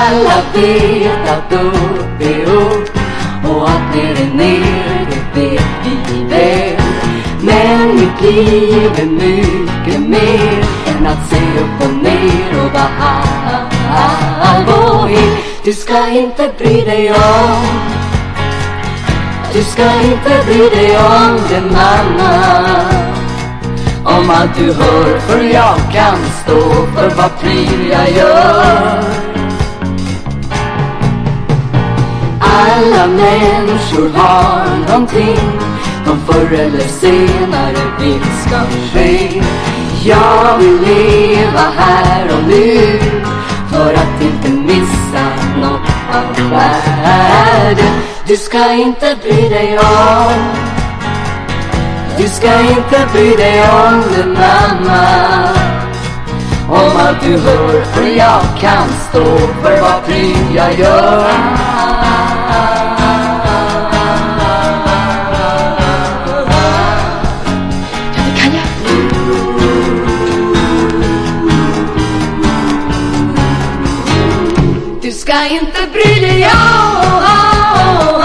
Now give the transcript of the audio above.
Alla vet att upp är upp och att ner är ner, det vet vi väl. Men mitt liv är mycket mer än att se upp och ner och vara halv och hel. Du ska inte bry dig om, du ska inte bry dig om det, mamma. Om allt du hör, för jag kan stå för vad pryl jag gör. Alla människor har någonting de förr eller senare vill ska ske. Jag vill leva här och nu för att inte missa något av världen. Du ska inte bry dig om, du ska inte bry dig om det, mamma. Om allt du hör, för jag kan stå för vad pryl jag gör. Du ska inte bry dig om